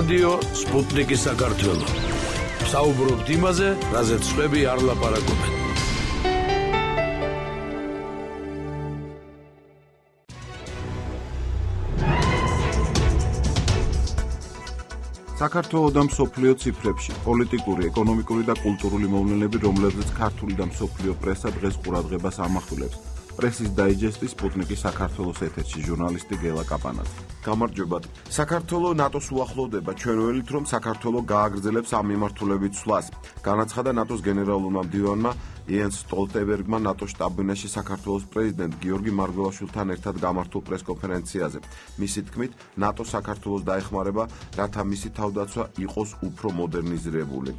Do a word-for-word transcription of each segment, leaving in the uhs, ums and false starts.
რადიო სპუტნიკი საქართველო. საუბრობთ იმაზე, რაზეც სხვები არ ლაპარაკობენ. საქართველოს და მსოფლიო ციფრებში პოლიტიკური, ეკონომიკური და კულტურული მოვლენები, რომლებზეც ქართული და მსოფლიო პრესა დღეს ყურადღებას ამახვილებს. პრესის დაიჯესტი სპუტნიკის საქართველოს ეთერში ჟურნალისტი გელა კაპანაძე. გამარჯობათ. საქართველოს ნატოს უახლოვდება, ჩვენ ველით რომ საქართველოს გააგრძელებს ამ მიმართულებით ცვლას. განაცხადა ნატოს გენერალურმა მდივანმა იენს სტოლტენბერგმა ნატოს შტაბ-ბინაში საქართველოს პრეზიდენტ გიორგი მარგველაშვილთან ერთად გამართულ პრესკონფერენციაზე. მისი თქმით, ნატო საქართველოს დაეხმარება, რათა მისი თავდაცვა იყოს უფრო მოდერნიზირებული.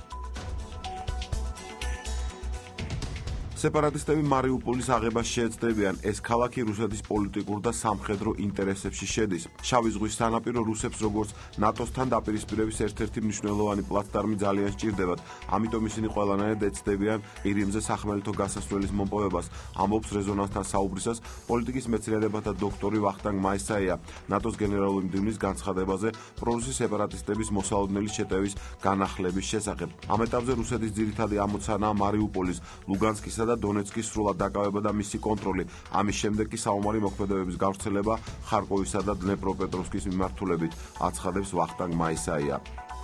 სეპარატისტები მარიუპოლის აღებას შეეცდებიან, ეს ქალაქი რუსეთის პოლიტიკურ და სამხედრო ინტერესებში შედის. შავი ზღვის სანაპირო რუსებს როგორც ნატოსთან დაპირისპირების ერთ-ერთი მნიშვნელოვანი პლაცდარმი ძალიან სჭირდებათ, ამიტომ ისინი ყველანაირად ეცდებიან ყირიმზე სახმელეთო გასასვლელის მომპოვებას, ამბობს რეზონანსთან საუბრისას პოლიტიკის მეცნიერებათა დოქტორი ვახტანგ მაისაია ნატოს გენერალური მდივნის განცხადებაზე პრორუსი სეპარატისტების მოსალოდნელი შეტევის განახლების შესახებ. ამ ეტაპზე რუსეთის ძირითადი ამოცანაა მარიუპოლის, ლუგანსკისა და დონეცკის სრულად დაკავება და მისი კონტროლი. ამის შემდეგ კი საომარი მოქმედებების გავრცელება ხარკოვისა და დნეპროპეტროვსკის მიმართულებით, აცხადებს ვახტანგ მაისაია.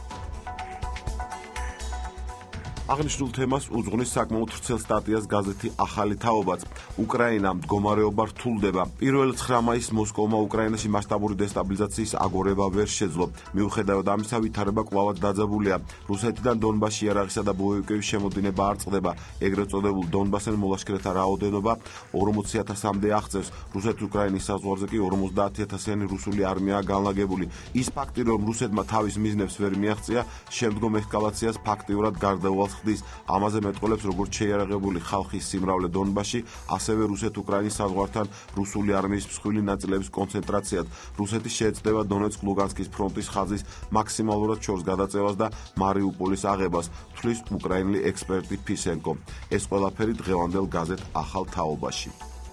აღნიშნულ თემას უძღვნის საკმაოდ ვრცელ სტატიას გაზეთი ახალი თაობაც. უკრაინა მდგომარეობა რთულდება. პირველ ცხრა მაისს მოსკოვმა უკრაინაში მასშტაბური დესტაბილიზაციის აგორება ვერ შეძლო. მიუხედავად ამისა, ვითარება კვლავად დაძაბულია. რუსეთიდან დონბასში იარაღისა და ბოევიკების შემოდინება არ წყდება. ეგრეთ წოდებულ დონბასელ მოლაშქრეთა რაოდენობა ორმოცი ათასამდე აღწევს. რუსეთ-უკრაინის საზღვარზე კი ორმოცდაათი ათასიანი რუსული არმიაა განლაგებული. ის ფაქტი, რომ რუსეთმა თავის მიზნებს ვერ მიაღწია, შემდგომ ესკალაციას ფაქტიურად გარდაუვალს ხდის. ამაზე მეტყოლებს როგორც შეიარაღებული ხალხის სიმრავლე დონბასში, ასევე რუსეთ-უკრაინის საზღვართან რუსული არმიის მსხვილი ნაწილების კონცენტრაციად. რუსეთი შეეცდება დონეცკ-ლუგანსკის ფრონტის ხაზის მაქსიმალურად შორს გადაწევას და მარიუპოლის აღებას, თვლის უკრაინული ექსპერტი ფისენკო. ეს ყველაფერი დღევანდელ გაზეთ ახალ თაობაში.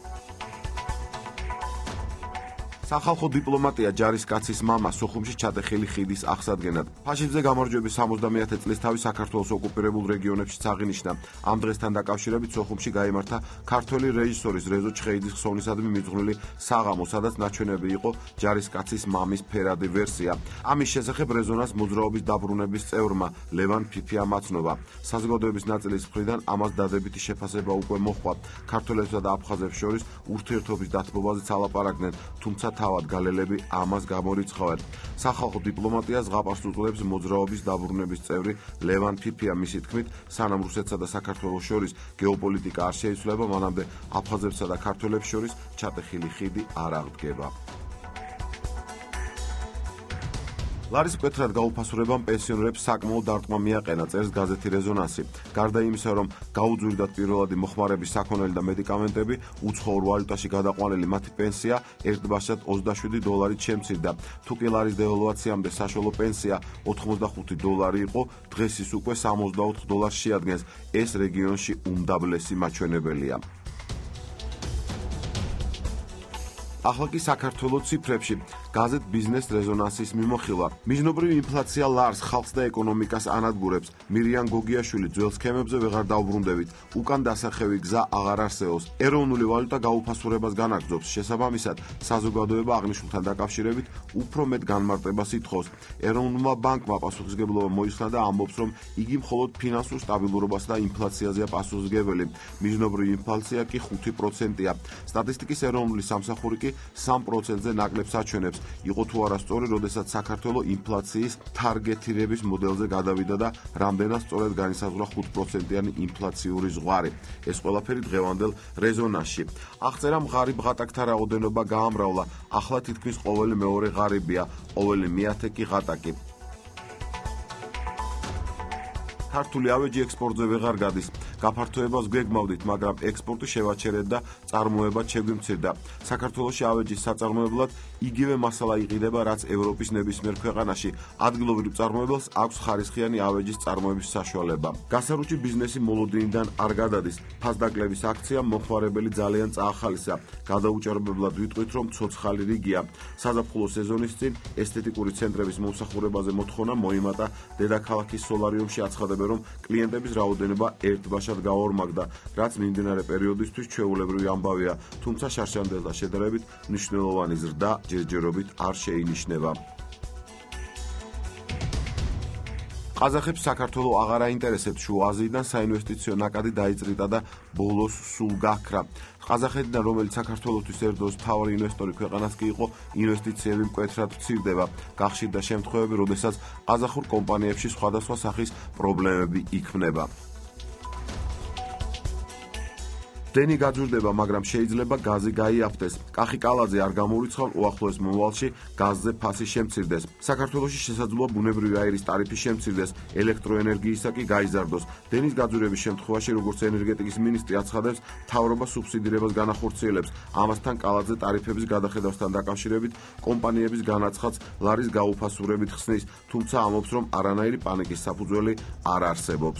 სახალხო დიპლომატია ჯარისკაცის მამა სოხუმში ჩატეხილი ხიდის აღსადგენად. ფაშიზმზე გამარჯვების სამოცდამეათე წლისთავი საქართველოს ოკუპირებულ რეგიონებში აღინიშნა. ამ დღესთან დაკავშირებით სოხუმში გაიმართა ქართველი რეჟისორის რეზო ჩხეიძის ხსოვნისადმი მიძღვნილი საღამო, სადაც ნაჩვენები იყო ჯარისკაცის მამის ფერადი ვერსია. ამის შესახებ რეზონანს მოძრაობის დაბრუნების წევრმა ლევან ფიფიამ აცნობა. საზოგადოების ნაწილის მხრიდან ამას დადებითი შეფასება უკვე მოჰყვა. ქართველებსა და აფხაზებს შორის ურთიერთობის დათბობაზეც ალაპარაკდნენ, თუმცა თავად გალელები ამას გამორიცხავენ. სახალხო დიპლომატიას ზღაპარს უძლებს მოძრაობის დაბრუნების წევრი ლევან ფიფია. მისი თქმით, სანამ რუსეთსა და საქართველოს შორის გეოპოლიტიკა არ შეიცვლება, მანამდე აფხაზებსა და ქართველებს შორის ჩატეხილი ხიდი არ აღდგება. ლარის მკვეთრად გაუფასურებამ პენსიონერებს საკმაოდ დარტყმა მიაყენა, წერს გაზეთი რეზონანსი. გარდა იმისა, რომ გაუძვირდათ პირველადი მოხმარების საქონელი და მედიკამენტები, უცხოურ ვალუტაში გადაყვანილი მათი პენსია ერთბაშად ოცდაშვიდი დოლარით შემცირდა. თუ კი ლარის დევალვაციამდე საშუალო პენსია ოთხმოცდახუთი დოლარი იყო, დღეს ის უკვე სამოცდაოთხ დოლარს შეადგენს. ეს რეგიონში უმდაბლესი მაჩვენებელია. ახლა კი საქართველოს ციფრებში გაზეთ ბიზნეს რეზონანსის მიმოხილვა. მიზნობრივი ინფლაცია ლარს, ხალხს და ეკონომიკას ანადგურებს. მირიან გოგიაშვილი ძველ სქემებზე ვეღარ დაუბრუნდებით. უკან დასახევი გზა აღარ არსებობს. ეროვნული ვალუტა გაუფასურებას განაგრძობს. შესაბამისად, საზოგადოება აღნიშნულთან დაკავშირებით უფრო მეტ განმარტებას ითხოვს. ეროვნულმა ბანკმა პასუხისმგებლობა მოიხსნა და ამბობს, რომ იგი მხოლოდ ფინანსურ სტაბილურობასა და ინფლაციაზეა პასუხისმგებელი. მიზნობრივი ინფლაცია კი ხუთი პროცენტია. სტატისტიკის ეროვნული სამსახური კი სამ პროცენტზე ნაკლებს აჩვენებს. იყო თუ არა სწორი, როდესაც საქართველოს ინფლაციის თარგეტირების მოდელზე გადავიდა და რამდენად სწორად განისაზღვრა ხუთ პროცენტიანი ინფლაციური ზღვარი. ეს ყველაფერი დღევანდელ რეზონანსში. აღწერა მღარიბ ღატაკთა რაოდენობა გაამრავლა. ახლა თითქმის ყოველი მეორე ღარიბია, ყოველი მეათე კი ღატაკი. ქართული ავეჯი ექსპორტზე ვეღარ გადის. გაფართოებას გვეგმავდით, მაგრამ ექსპორტი შევაჩერეთ და წარმოება შეგვიმცირდა. საქართველოში ავეჯის საწარმოებლად იგივე მასალა იყიდება, რაც ევროპის ნებისმიერ ქვეყანაში ადგილობრივ მწარმოებელს აქვს ხარისხიანი ავეჯის წარმოების საშუალება. გასარუჩი ბიზნესი მოლოდინიდან არ გადადის. ფასდაკლების აქცია მოხმარებელი ძალიან წაახალისა. გადაუჭარბებლად ვიტყვით, რომ ცოცხალი რიგია. საზაფხულო სეზონის წინ ესთეტიკური ცენტრების მომსახურებაზე მოთხოვნა მოიმატა. დედაქალაქის სოლარიუმში აცხადებენ, რომ კლიენტების რაოდენობა ერთბაშად გაორმაგდა, რაც მიმდინარე პერიოდისთვის ჩვეულებრივი ამბავია, თუმცა შარშანდელთან შედარებით მნიშვნელოვანი ზრდა ჯერჯერობით არ შეინიშნება. ყაზახებს საქართველო აღარ აინტერესებს, შუა აზიიდან საინვესტიციო ნაკადი დაიწრიტა და ბოლოს სულ გაქრა. ყაზახეთიდან, რომელიც საქართველოსთვის ერთ-ერთი მთავარი ინვესტორი ქვეყანას კი იყო, ინვესტიციები მკვეთრად მცირდება. გახშირდა შემთხვევები, როდესაც ყაზახურ კომპანიებში სხვადასხვა სახის პრობლემები იქმნება. დენი გაძვირდება, მაგრამ შეიძლება გაზი გაიაფთეს. კახი კალაძე არ გამოურიცხავს უახლოეს მომავალში გაზზე ფასი შემცირდეს. საქართველოში შესაძლოა ბუნებრივი აირის ტარიფი შემცირდეს, ელექტროენერგიისა კი გაიზარდოს. დენის გაძვირების შემთხვევაში, როგორც ენერგეტიკის მინისტრი აცხადებს, მთავრობა სუბსიდირებას განახორციელებს. ამასთან კალაძე ტარიფების გადახედავასთან დაკავშირებით კომპანიების განაცხადს ლარის გაუფასურებით ხსნის, თუმცა ამბობს, რომ არანაირი პანიკის საფუძველი არ არსებობს.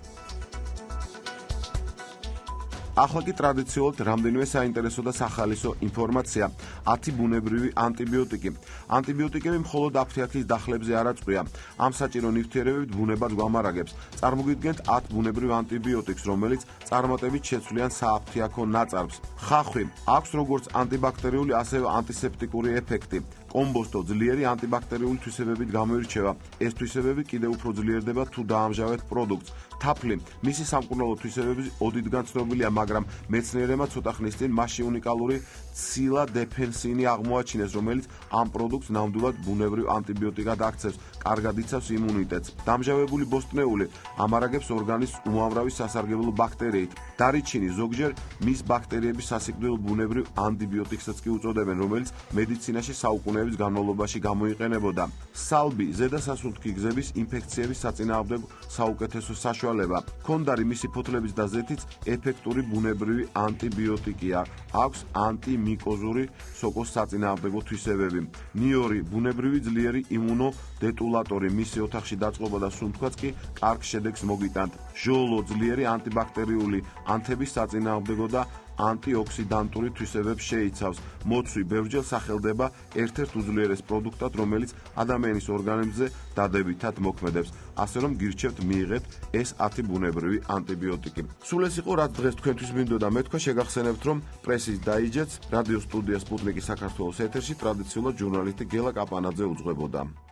ახლა კი ტრადიციულად რამდენიმე საინტერესო და სახალისო ინფორმაცია. ათი ბუნებრივი ანტიბიოტიკი. ანტიბიოტიკები მხოლოდ აფთიაქის დახლებზე არ აწყვია. ამ საჭირო ნივთიერებებით ბუნებაც გვამარაგებს. წარმოგიდგენთ ათ ბუნებრივ ანტიბიოტიკს, რომელიც წარმატებით შეცვლიან სააფთიაქო ნაწარმს. ხახვი აქვს როგორც ანტიბაქტერიული, ასევე ანტისეპტიკური ეფექტი. კომბოსტო ძლიერი ანტიბაქტერიული თვისებებით გამოირჩევა. ეს თვისებები კიდევ უფრო ძლიერდება თუ დაამჟავეთ პროდუქტს. თაფლი მისი სამკურნალო თვისებები ოდითგან ცნობილია, მაგრამ მეცნიერებმა ცოტა ხნის წინ მასში უნიკალური ცილა დეფენსინი აღმოაჩინეს, რომელიც ამ პროდუქტს ნამდვილად ბუნებრივ ანტიბიოტიკად აქცევს, კარგად იცავს იმუნიტეტს. დამჟავებული ბოსტნეული ამარაგებს ორგანიზმს უამრავი სასარგებლო ბაქტერიით. დარიჩინი ზოგჯერ მის ბაქტერიების სასიკვდილო ბუნებრივ ანტიბიოტიკსაც კი უწოდებენ, რომელიც მედიცინაში საუკუნეების განმავლობაში გამოიყენებოდა. სალბი ზედა სასუნთქი გზების ინფექციების საწინააღმდეგო საუკეთესო საშუალება. ქონდარი მისი ფოთლების და ზეთიც ეფექტური ბუნებრივი ანტიბიოტიკია. აქვს ანტიმიკოზური სოკოს საწინააღმდეგო თვისებები. ნიორი ბუნებრივი ძლიერი იმუნოდეტულატორი, მისი ოთახში დაწყობა და სუნთქვაც კი კარგ შედეგს მოგიტანთ. ჟოლო ძლიერი ანტიბაქტერიული, ანთების საწინააღმდეგო და ანტიოქსიდანტური თვისებებს შეიცავს. მოცვი ბევრჯერ სახელდება ერთ-ერთ უძლიერეს პროდუქტად, რომელიც ადამიანის ორგანიზმზე დადებითად მოქმედებს. ასე რომ გირჩევთ მიიღეთ ეს ათი ბუნებრივი ანტიბიოტიკი. სულ ეს იყო, რაც დღეს თქვენთვის მინდოდა მეთქვა. შეგახსენებთ, რომ პრესის დაიჯეთს რადიო სტუდია სპუტნიკი საქართველოს ეთერში ტრადიციულად ჟურნალისტი გელა კაპანაძე უძღვებოდა.